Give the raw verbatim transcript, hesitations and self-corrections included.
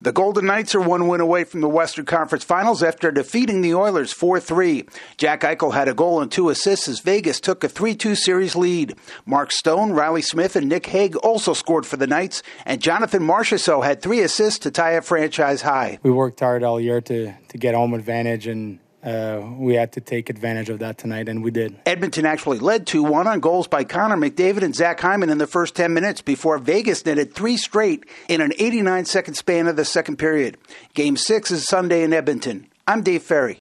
The Golden Knights are one win away from the Western Conference Finals after defeating the Oilers four three. Jack Eichel had a goal and two assists as Vegas took a three two series lead. Mark Stone, Riley Smith, and Nick Hague also scored for the Knights, and Jonathan Marchessault had three assists to tie a franchise high. We worked hard all year to, to get home advantage, and Uh, we had to take advantage of that tonight, and we did. Edmonton actually led two one on goals by Connor McDavid and Zach Hyman in the first ten minutes before Vegas netted three straight in an eighty-nine second span of the second period. Game six is Sunday in Edmonton. I'm Dave Ferry.